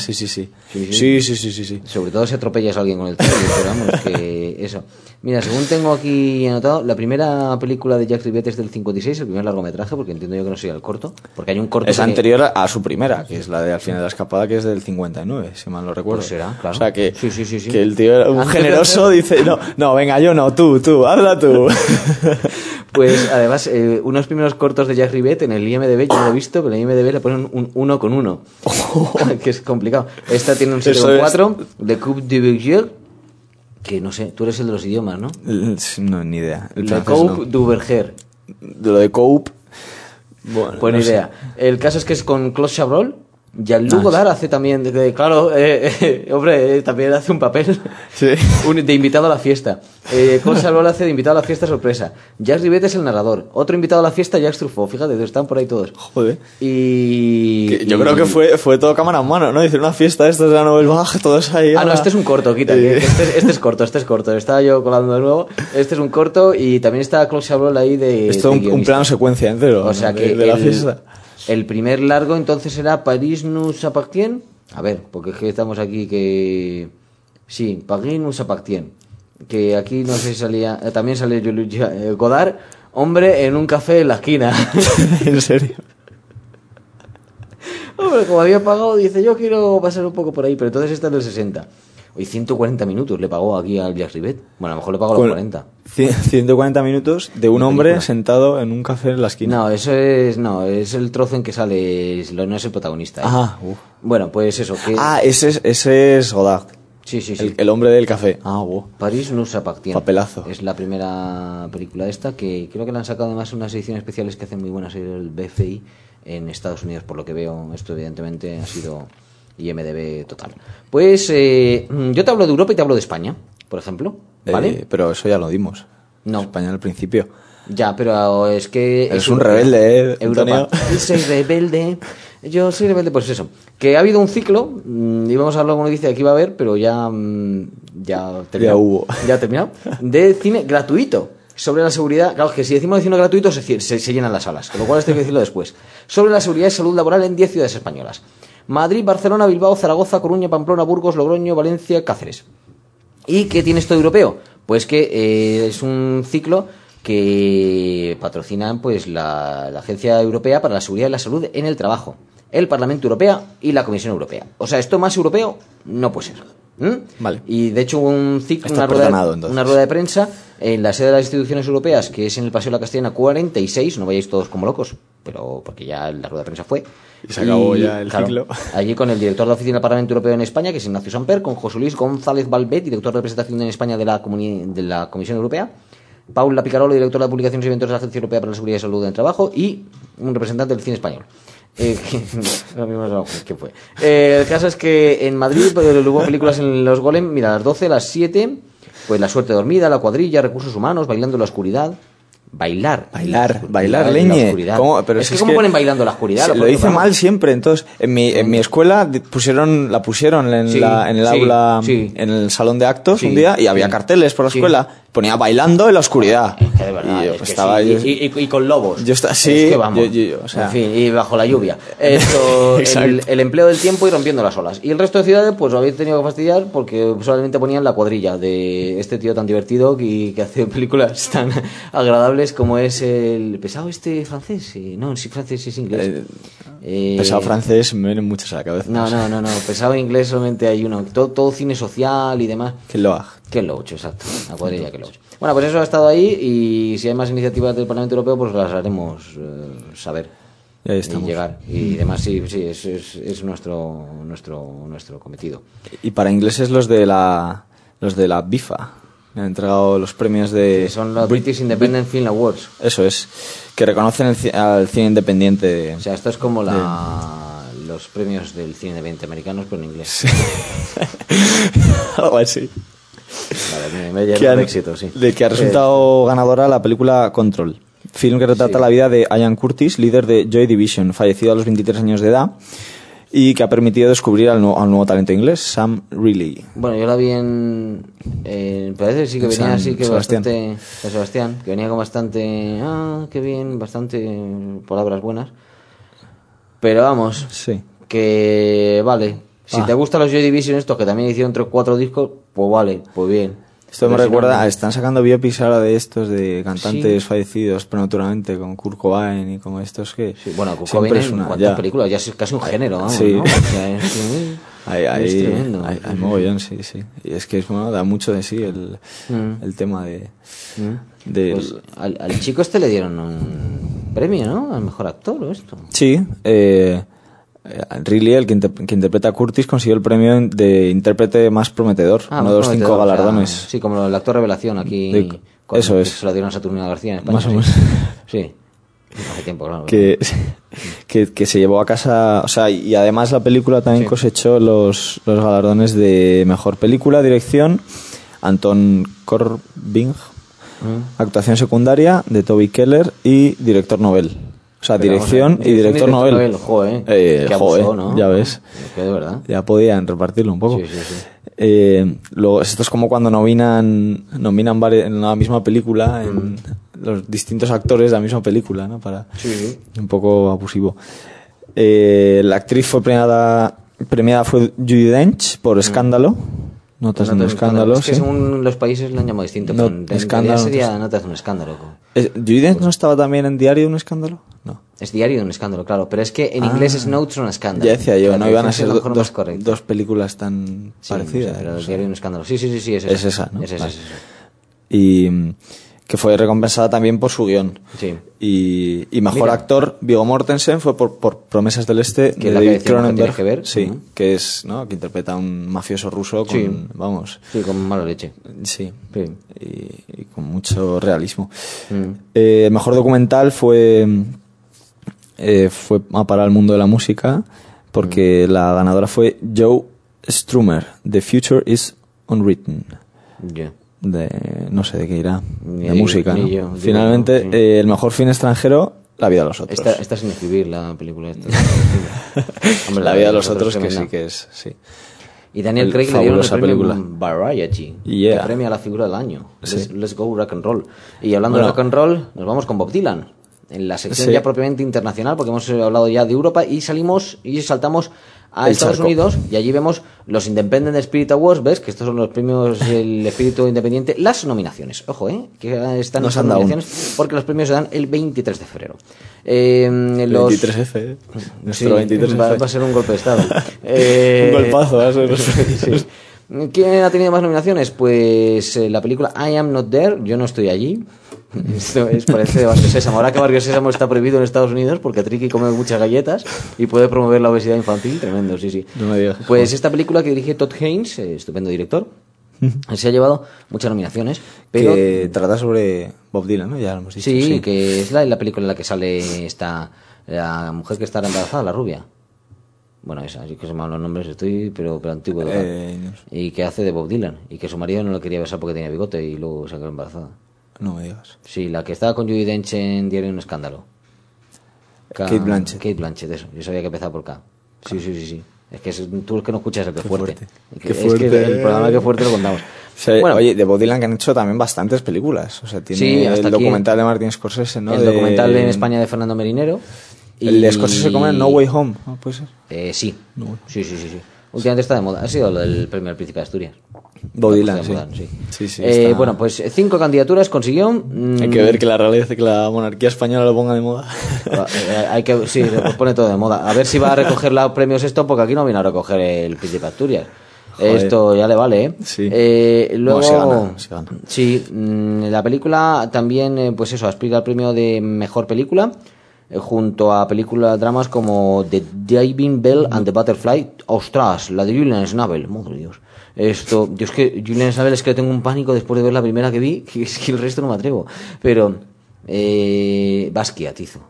Sobre todo si atropellas a alguien con el tren, pero vamos, que eso. Mira, según tengo aquí anotado, la primera película de Jacques Rivette es del 56, el primer largometraje, porque entiendo yo que no sería el corto, porque hay un corto... Es anterior a su primera, que es la de Al final de la escapada, que es del 59, si mal no recuerdo. Pues será, claro. O sea que, sí. que el tío era un generoso, dice, no, venga, yo no, tú, hazla tú. Pues además, unos primeros cortos de Jacques Rivette en el IMDb, yo no lo he visto, pero en el IMDb le ponen un 1,1, que es complicado. Esta tiene un 7,4 de Coupe de Berger, que no sé, tú eres el de los idiomas, ¿no? No, ni idea. Le Coupe du Berger. De lo de Coupe, bueno, pues ni idea. El caso es que es con Claude Chabrol. Jean-Luc Godard hace también, claro, hombre, también hace un papel de invitado a la fiesta. Claude Chabrol hace de invitado a la fiesta sorpresa. Jacques Rivette es el narrador. Otro invitado a la fiesta, Jacques Truffaut. Fíjate, están por ahí todos. Joder. Yo creo que fue todo cámara en mano, ¿no? Dice una fiesta, esto es la Nouvelle Vague, todos ahí. No, este es un corto, quita. Este es corto. Estaba yo colando de nuevo. Este es un corto y también está Claude Chabrol ahí de... Esto es un plano secuencia entero. O sea, que de la fiesta. El primer largo entonces era Paris nous appartient. A ver, porque es que estamos aquí que... Sí, Paris nous appartient. Que aquí no sé si salía... también sale Godard, hombre en un café en la esquina. ¿En serio? Hombre, como había pagado, dice, yo quiero pasar un poco por ahí, pero entonces está en el 60. Hoy 140 minutos le pagó aquí al Jacques Rivette. Bueno, a lo mejor le pagó los 40. 140 minutos de un hombre sentado en un café en la esquina. No, es el trozo en que sale, no es el protagonista. Bueno, pues eso. Ese es Godard. Sí. El hombre del café. Paris nous appartient. Papelazo. Es la primera película esta, que creo que le han sacado además unas ediciones especiales que hacen muy buenas el BFI en Estados Unidos, por lo que veo. Esto evidentemente ha sido IMDb total. Pues yo te hablo de Europa y te hablo de España, por ejemplo, ¿vale? Pero eso ya lo dimos. No. España al principio. Ya, pero es que... Eres un rebelde, Europa. Soy rebelde. Yo soy rebelde, pues eso. Que ha habido un ciclo, íbamos a hablar como dice, aquí va a haber, pero ya ha terminado, de cine gratuito. Sobre la seguridad, claro, que si decimos de cine gratuito se llenan las salas, con lo cual esto hay que decirlo después. Sobre la seguridad y salud laboral en 10 ciudades españolas. Madrid, Barcelona, Bilbao, Zaragoza, Coruña, Pamplona, Burgos, Logroño, Valencia, Cáceres. ¿Y qué tiene esto de europeo? Pues que es un ciclo que patrocinan pues la Agencia Europea para la Seguridad y la Salud en el Trabajo, el Parlamento Europeo y la Comisión Europea. O sea, esto más europeo no puede ser. Vale. Y de hecho un ciclo, una rueda de prensa en la sede de las instituciones europeas, que es en el Paseo de la Castellana 46, no vayáis todos como locos, pero porque ya la rueda de prensa fue. Y se acabó ya el ciclo. Allí con el director de la Oficina del Parlamento Europeo en España, que es Ignacio Samper, con José Luis González Balbet, director de representación en España de la Comisión Europea, Paula Picarolo, directora de publicaciones y eventos de la Agencia Europea para la Seguridad y Salud en el Trabajo, y un representante del cine español. ¿Qué fue? El caso es que en Madrid hubo películas en los Golem, mira, a las 12, a las 7, pues La Suerte Dormida, La Cuadrilla, Recursos Humanos, Bailando en la Oscuridad. Bailar, leñe. ¿Cómo? Pero es que ¿cómo ponen Bailando en la Oscuridad? Lo dice mal siempre. Entonces, en mi escuela la pusieron en el aula, en el salón de actos un día, y había carteles por la escuela. Ponía Bailando en la Oscuridad. Es que de verdad, y con lobos. Yo estaba así, o sea, en fin, y bajo la lluvia. Esto, el empleo del tiempo y rompiendo las olas. Y el resto de ciudades, pues lo habéis tenido que fastidiar porque solamente ponían La Cuadrilla de este tío tan divertido que hace películas tan agradables como es el pesado francés. No, sí, francés es inglés. Pesado francés me vienen muchos a la cabeza. No, pesado inglés solamente hay uno. Todo cine social y demás. Que es lo 8, exacto. La Cuadrilla, que es lo 8. Bueno, pues eso ha estado ahí, y si hay más iniciativas del Parlamento Europeo, pues las haremos saber. Y ahí estamos. Y llegar. Y demás, sí, es nuestro cometido. Y para ingleses los de la BIFA. Me han entregado los premios de... Que son los British Independent Film Awards. Eso es. Que reconocen al cine independiente. O sea, esto es como los premios del cine de 20 americanos, pero en inglés. Sí. Algo así. Vale, me lleva un éxito, sí. De que ha resultado ganadora la película Control, film que retrata la vida de Ian Curtis, líder de Joy Division, fallecido a los 23 años de edad, y que ha permitido descubrir al nuevo talento inglés, Sam Riley. Bueno, yo la vi parece sí que venía así que Sebastián. bastante... De Sebastián, que venía con bastante... qué bien, bastante palabras buenas. Pero vamos, Sí. que vale. Si te gustan los Joy Division estos, que también hicieron 3-4 discos, pues vale, pues bien. Esto me Pero si recuerda, no, están sacando biopics ahora de estos, de cantantes fallecidos prematuramente, con Kurt Cobain y con estos que... Sí, bueno, Kurt siempre Cobain es en una... cuántas ya. películas, ya es casi un género, vamos, Sí. ¿no? O sea, es tremendo. Hay mogollón, sí. Y es que bueno, da mucho de sí el tema de... Pues al chico este le dieron un premio, ¿no? Al mejor actor o esto. Sí, Riley, el que interpreta a Curtis, consiguió el premio de intérprete más prometedor, uno de los 5 galardones. Sí, como el actor revelación aquí. Eso es. Se lo dieron a Saturnino García en España. Más o menos. Sí. Hace tiempo, claro. que se llevó a casa, o sea, y además la película también cosechó los galardones de mejor película, dirección, Anton Corbijn, actuación secundaria de Toby Keller y director Nobel. O sea, Pero dirección vamos a ver, y director Nobel. Joder, que abusó, ¿no? Ya ves. Que de verdad. Ya podían repartirlo un poco. Sí. Luego, esto es como cuando nominan en la misma película en los distintos actores de la misma película, ¿no? Para un poco abusivo. La actriz fue premiada fue Judi Dench por Escándalo. Notas de un escándalo. Es que según los países lo han llamado distinto. No, pero en escándalo, realidad sería Notas de un escándalo. ¿Judi Dench no estaba también en Diario de un escándalo? No. Es Diario de un escándalo, claro. Pero es que en inglés es Notes on a Scandal. Ya decía yo, La no iban a ser traducción es lo mejor más dos películas tan Sí, parecidas. no sé, pero o el sea. Diario de un escándalo. Sí, es esa, ¿no? Es esa. Y que fue recompensada también por su guión. Sí. Y mejor Mira. actor, Viggo Mortensen, fue por Promesas del Este, Que de es la que David decíamos que Cronenberg. tiene que ver. Sí, Ujú. que es, ¿no? Que interpreta a un mafioso ruso con, Sí. vamos, Sí, con mala leche. sí, Sí. y con mucho realismo. Mm. Mejor documental fue para el mundo de la música, porque la ganadora fue Joe Strummer, The Future is Unwritten. Ya. No sé de qué irá, Ni de yo, música, ni ¿no? yo, digo, Finalmente, sí. el mejor film extranjero, La vida de los otros. Está sin escribir la película esta. Hombre, La vida de los otros, que tremenda. sí que es, sí. Y Daniel El Craig le dieron el fabulosa premio película. Variety, Yeah. que premia a la figura del año. Sí. Let's go rock and roll. Y hablando Bueno. de rock and roll, nos vamos con Bob Dylan. En la sección Sí. ya propiamente internacional, porque hemos hablado ya de Europa y saltamos a El Estados charco. Unidos, y allí vemos los Independent Spirit Awards, ¿ves? Que estos son los premios del espíritu independiente. Las nominaciones, ojo, que están Nos las han dado nominaciones, porque los premios se dan el 23 de febrero. El Los 23F, nuestro Sí, 23F. va a ser un golpe de estado. Un golpazo, va a ser. Sí. ¿Quién ha tenido más nominaciones? Pues la película I Am Not There, Yo no estoy allí. Esto parece de Barrio Sésamo. Ahora que Barrio Sésamo está prohibido en Estados Unidos porque Tricky come muchas galletas y puede promover la obesidad infantil, tremendo, sí. No me digas. Pues esta película que dirige Todd Haynes, estupendo director, se ha llevado muchas nominaciones, pero Que trata sobre Bob Dylan, ¿no? Ya lo hemos dicho. sí, que es la película en la que sale la mujer que está embarazada, la rubia. Bueno, esa, sí que se me van los nombres, pero antiguo. No sé. Y que hace de Bob Dylan. Y que su marido no lo quería besar porque tenía bigote y luego se quedó embarazada. No me digas. Sí, la que estaba con Judi Dench en Diario de un escándalo. Kate Blanchett. Kate Blanchett, eso. Yo sabía que empezaba por K. Sí. Es que tú es que no escuchas el que fuerte. Qué Es fuerte. que el programa que fuerte lo contamos. O sea, Bueno. oye, de Bob Dylan que han hecho también bastantes películas. O sea, tiene Sí, hasta el aquí- documental de Martin Scorsese, ¿no? El documental en España de Fernando Merinero. El de Scorsese como No Way Home, ¿no? ¿Puede ser? Sí. Sí. Últimamente está de moda. Ha sido lo del premio al Príncipe de Asturias. Bob Dylan, Está de moda, sí. sí. Sí, está- Bueno, pues 5 candidaturas consiguió. Hay que ver que la realidad es que la monarquía española lo ponga de moda. Sí, pues pone todo de moda. A ver si va a recoger los premios esto, porque aquí no viene a recoger el Príncipe de Asturias. Joder. Esto ya le vale, ¿eh? Sí. Luego, Bueno, se gana. Sí, la película también, pues eso, aspira al premio de mejor película, junto a películas dramas como The Diving Bell and the Butterfly. ¡Ostras! La de Julian Schnabel. Madre de Dios. Yo es que Julian Schnabel es que tengo un pánico después de ver la primera que vi, que es que el resto no me atrevo. Pero Basquiat hizo.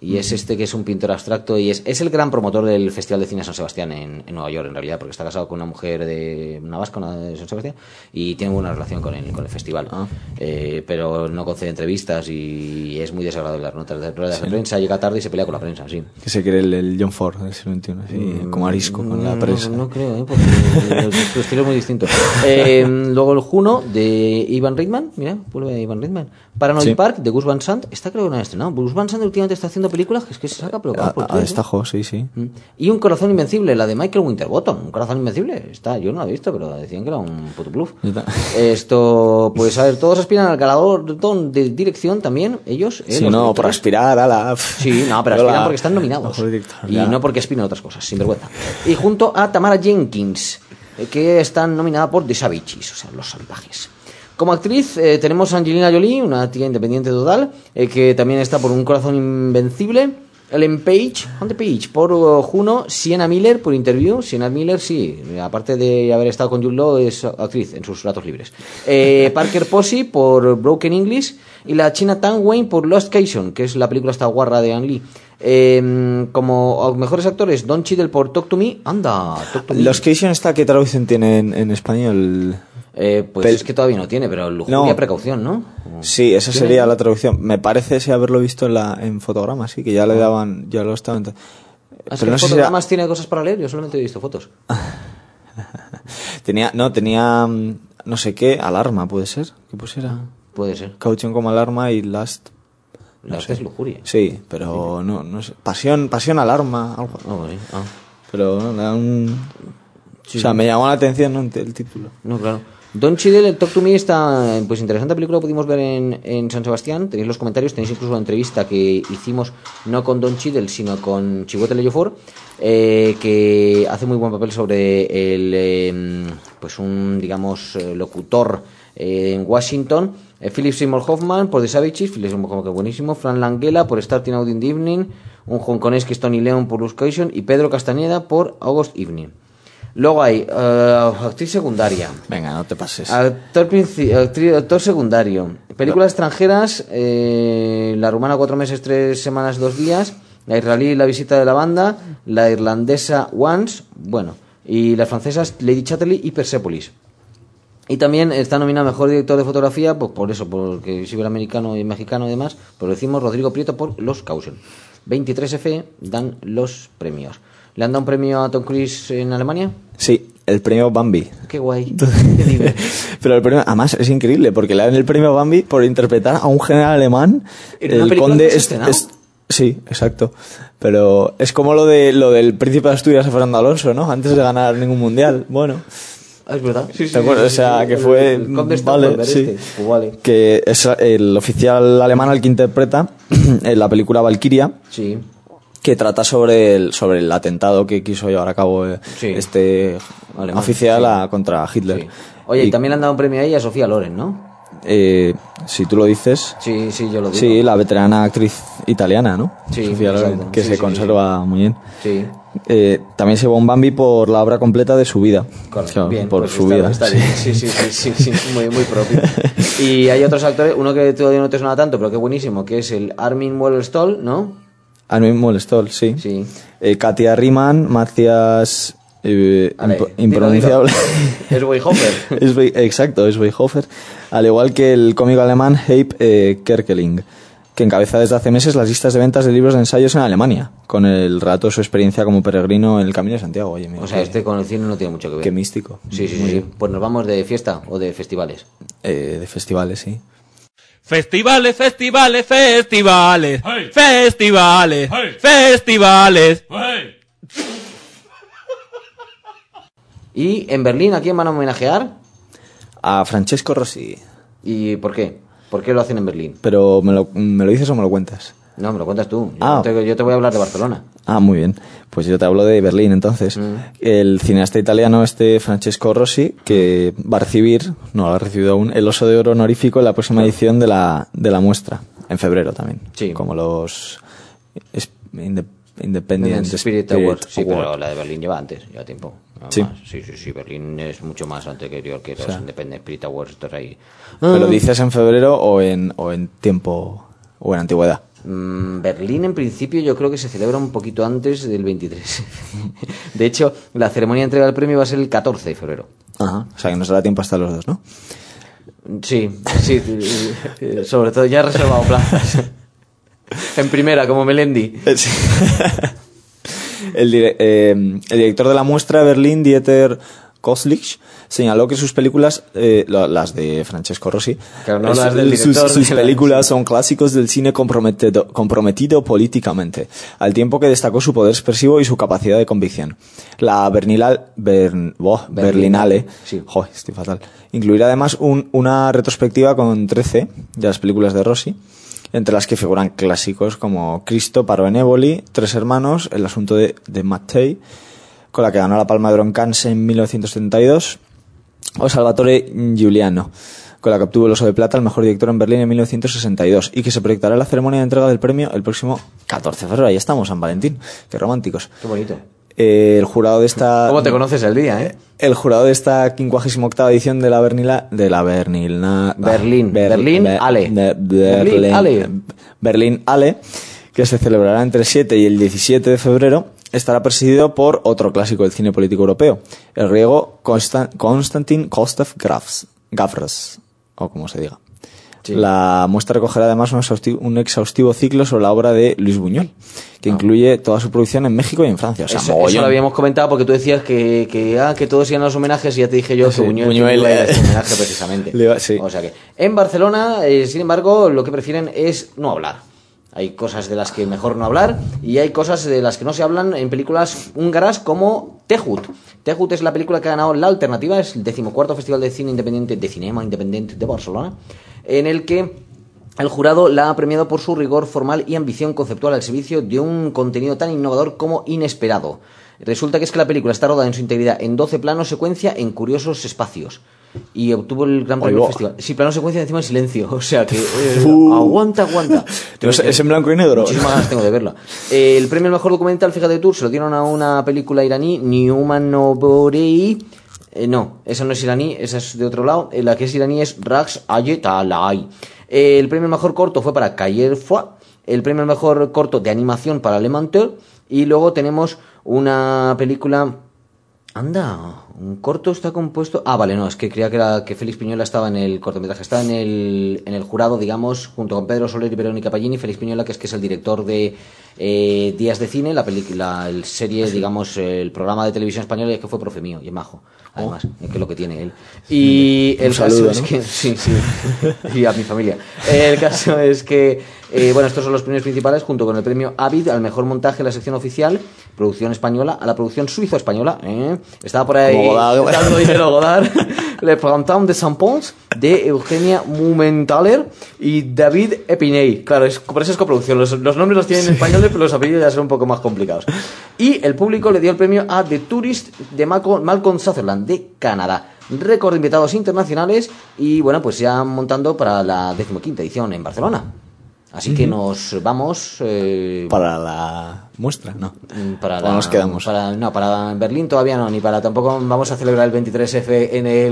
y es este que es un pintor abstracto y es el gran promotor del Festival de Cine de San Sebastián en Nueva York, en realidad, porque está casado con una mujer de una vasca, una de San Sebastián, y tiene buena relación con el festival. Pero no concede entrevistas y es muy desagradable las notas de ruedas de prensa, llega tarde y se pelea con la prensa, sí. Que se cree el John Ford del siglo XXI, así, como arisco con la prensa. No creo, porque su estilo es muy distinto. Luego el Juno de Ivan Reitman, mira, vuelve Ivan Reitman. Paranoid Park de Gus Van Sant, esta creo que no ha estrenado. Gus Van Sant últimamente está haciendo películas que se saca, pero a destajo, sí. Y Un corazón invencible, la de Michael Winterbottom. Un corazón invencible, yo no la he visto, pero decían que era un puto bluff. Esto, pues a ver, todos aspiran al galardón de dirección también, ellos. Sí, no, por aspirar a la... Sí, no, pero aspiran porque están nominados. Y no porque aspiran a otras cosas, sin vergüenza. Y junto a Tamara Jenkins, que están nominada por The Savages, o sea, los salvajes. Como actriz tenemos a Angelina Jolie, una tía independiente total, que también está por Un corazón invencible. Ellen Page, on the Page, por Juno. Sienna Miller, por Interview. Sienna Miller, sí, aparte de haber estado con Jude Law, es actriz en sus ratos libres. Parker Posey, por Broken English. Y la China Tang Wayne, por Lost Cation, que es la película esta guarra de Ang Lee. Como mejores actores, Don Cheadle por Talk to Me. Anda, Talk to Me. Lost Cation, ¿esta qué traducción tiene en español? Pues es que todavía no tiene, pero lujuria, precaución, ¿no? Sí, esa sería la traducción. Me parece haberlo visto en fotogramas, sí, que ya le daban, ya lo estaban. Pero no sé fotogramas tiene cosas para leer, yo solamente he visto fotos. tenía no sé qué, alarma, puede ser, que pusiera. Puede ser. Caution como alarma y last. Last es lujuria. Sí, pero no sé. Pasión, alarma, algo. Pero no, da un. Sí. O sea, me llamó la atención, ¿no?, el título. No, claro. Don Cheadle, el Talk to Me, está, pues interesante película, pudimos ver en San Sebastián. Tenéis los comentarios, tenéis incluso una entrevista que hicimos no con Don Cheadle, sino con Chiwetel Ejiofor, que hace muy buen papel sobre pues un, digamos, locutor en Washington. Philip Seymour Hoffman por The Savages, Philip Seymour Hoffman, que buenísimo. Fran Langella por Starting Out in the Evening, un hongkonés que es Tony Leon por Lost Cation y Pedro Castañeda por August Evening. Luego hay actriz secundaria. Venga, no te pases. Actor secundario. Películas extranjeras. La rumana 4 meses, 3 semanas, 2 días. La israelí La visita de la banda. La irlandesa Once. Bueno. Y las francesas Lady Chatterley y Persepolis. Y también está nominado Mejor Director de Fotografía, pues por eso, porque es iberoamericano y mexicano y demás. Pues lo decimos Rodrigo Prieto por Los Caution. 23F dan los premios. ¿Le han dado un premio a Tom Cruise en Alemania? Sí, el premio Bambi. Qué guay. Pero el premio, además, es increíble, porque le dan el premio Bambi por interpretar a un general alemán. El conde sí, exacto. Pero es como lo del príncipe de Asturias a Fernando Alonso, ¿no? Antes de ganar ningún mundial. Bueno. Es verdad. Sí, ¿te acuerdas? O sea, que fue... Vale, sí. Pues vale. Que es el oficial alemán al que interpreta en la película Valkyria. Sí. Que trata sobre el atentado que quiso llevar a cabo este alemán, oficial contra Hitler. Sí. Oye, y también le han dado un premio a ella, a Sofía Loren, ¿no? Si tú lo dices. Sí, yo lo digo. Sí, la veterana actriz italiana, ¿no? Sí, Sofía Loren, que se conserva muy bien. Sí. También se llevó un Bambi por la obra completa de su vida. Correcto. O sea, bien, por pues su vida. Está bien. Sí, muy propio. Y hay otros actores, uno que todavía no te suena tanto, pero que buenísimo, que es el Armin Mueller-Stahl, ¿no? Armin Mueller-Stahl, sí. Katia Riemann, Matthias impronunciable. Es Weihhofer. Exacto, es Weihhofer. Al igual que el cómico alemán Heip Kerkeling, que encabeza desde hace meses las listas de ventas de libros de ensayos en Alemania, con el relato de su experiencia como peregrino en el Camino de Santiago. Oye, mira, o sea, con el cine no tiene mucho que ver. Qué místico. Sí. Pues nos vamos de fiesta o de festivales. De festivales, sí. Festivales. Hey. Festivales. Hey. Festivales. Hey. ¿Y en Berlín a quién van a homenajear? A Francesco Rossi. ¿Y por qué? ¿Por qué lo hacen en Berlín? Pero ¿me lo dices o me lo cuentas? No, me lo cuentas tú. Yo te voy a hablar de Barcelona. Ah, muy bien. Pues yo te hablo de Berlín, entonces. El cineasta italiano Francesco Rossi, que va a recibir, no lo ha recibido aún, el Oso de Oro honorífico en la próxima edición de la muestra, en febrero también. Sí. Como los Independent Spirit Awards. Sí, pero la de Berlín lleva tiempo. Sí. Sí, Berlín es mucho más anterior que los Independent Spirit Awards. Ahí. ¿Pero dices en febrero o en tiempo o en antigüedad? Berlín, en principio, yo creo que se celebra un poquito antes del 23. De hecho, la ceremonia de entrega del premio va a ser el 14 de febrero. Ajá, o sea que nos dará tiempo hasta los dos, ¿no? Sí, sobre todo ya he reservado plazas. En primera, como Melendi. Sí. El director de la muestra, Berlín, Dieter Koslich, señaló que sus películas, las de Francesco Rossi, claro, no las del director, sus películas son clásicos del cine comprometido políticamente, al tiempo que destacó su poder expresivo y su capacidad de convicción. La Berlinale, sí. Joder, estoy fatal, incluirá además una retrospectiva con 13 de las películas de Rossi, entre las que figuran clásicos como Cristo, Paro en Éboli, Tres hermanos, El asunto de Mattei, con la que ganó la Palma de Oro en Cannes en 1972, o Salvatore Giuliano, con la que obtuvo el Oso de Plata al mejor director en Berlín en 1962, y que se proyectará en la ceremonia de entrega del premio el próximo 14 de febrero. Ahí estamos, San Valentín. Qué románticos. Qué bonito. El jurado de esta... ¿Cómo te conoces el día, eh? El jurado de esta 58ª edición de la Berlinale, que se celebrará entre el 7 y el 17 de febrero, estará presidido por otro clásico del cine político europeo, el griego Konstantin Gavras, o como se diga. Sí. La muestra recogerá además un exhaustivo ciclo sobre la obra de Luis Buñuel, que incluye toda su producción en México y en Francia. O sea, eso lo habíamos comentado porque tú decías que todos iban a los homenajes y ya te dije yo que Buñuel iba a ir a este homenaje precisamente. Sí. O sea que en Barcelona, sin embargo, lo que prefieren es no hablar. Hay cosas de las que mejor no hablar y hay cosas de las que no se hablan en películas húngaras como Tehut. Tehut es la película que ha ganado la alternativa, es el 14º Festival de Cine Independiente de Cinema Independiente de Barcelona, en el que el jurado la ha premiado por su rigor formal y ambición conceptual al servicio de un contenido tan innovador como inesperado. Resulta que es que la película está rodada en su integridad en 12 planos secuencia en curiosos espacios. Y obtuvo el gran premio del festival. Sí, plano secuencia encima en silencio. O sea que aguanta. ¿Es en blanco y negro? Muchísimas ganas tengo de verla. El premio al mejor documental, fíjate tú, se lo dieron a una película iraní, Newman Noborei. No, esa no es iraní, esa es de otro lado. La que es iraní es Rax Ayetalai. El premio al mejor corto fue para Kayer Foa. El premio al mejor corto de animación para Le Menteur. Y luego tenemos una película... Anda, un corto está compuesto... Ah, vale, no, es que creía que Félix Piñola estaba en el cortometraje. Está en el jurado, digamos, junto con Pedro Soler y Verónica Pallini. Félix Piñola, que es el director de Días de Cine, la película, el serie, digamos, el programa de televisión española, y que fue profe mío y es majo, además, que es lo que tiene él. Y el saludo, caso ¿no? es que... Sí, y a mi familia. El caso es que... bueno, estos son los premios principales, junto con el premio Avid al mejor montaje en la sección oficial, producción española, a la producción suizo-española. Estaba por ahí dando dinero Godard. Le Printemps de Saint-Pons, de Eugenia Mumenthaler y David Epiney. Claro, por eso es coproducción. Los nombres los tienen en español, pero los apellidos ya son un poco más complicados. Y el público le dio el premio a The Tourist de Malcolm Sutherland, de Canadá. Récord de invitados internacionales y, bueno, pues ya montando para la 15ª edición en Barcelona. Así que nos vamos... para la muestra, ¿no? Para nos quedamos? Para Berlín todavía no, ni para tampoco vamos a celebrar el 23F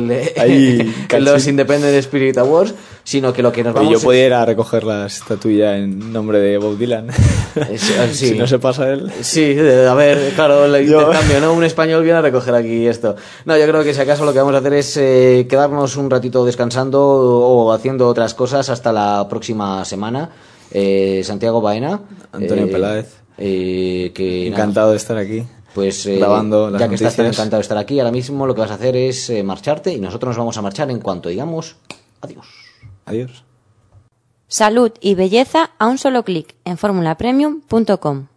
en los Independent Spirit Awards, sino que lo que nos vamos... Yo podía ir a recoger la estatuilla en nombre de Bob Dylan. Sí. Si no se pasa él. Sí, a ver, claro, el intercambio, ¿no? Un español viene a recoger aquí esto. No, yo creo que si acaso lo que vamos a hacer es quedarnos un ratito descansando o haciendo otras cosas hasta la próxima semana. Santiago Baena, Antonio Peláez, que encantado de estar aquí, pues grabando las ya que noticias. estás tan encantado de estar aquí, ahora mismo lo que vas a hacer es marcharte y nosotros nos vamos a marchar en cuanto digamos adiós. Salud y belleza a un solo clic en formulapremium.com.